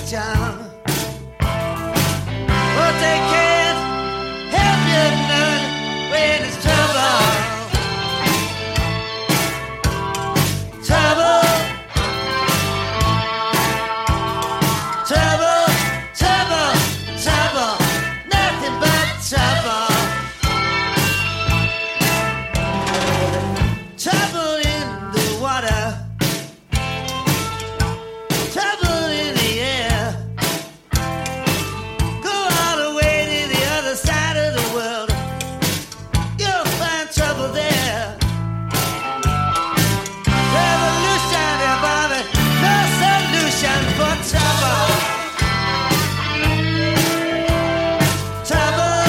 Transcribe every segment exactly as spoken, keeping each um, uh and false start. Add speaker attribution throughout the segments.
Speaker 1: salvation. But they can't help you none when it's trouble. Trouble. Trouble, trouble, trouble. Nothing but trouble. Trouble in the water. Trouble in the air. Go all the way to the other side of the world. You'll find trouble there. Revolution involving no solution for trouble. Trouble.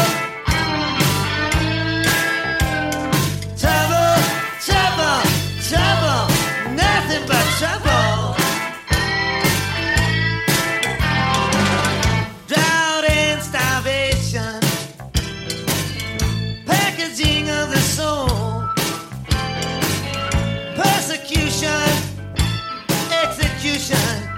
Speaker 1: Trouble, trouble, trouble. Nothing but trouble. Drought and starvation, packaging of the soul, persecution, execution.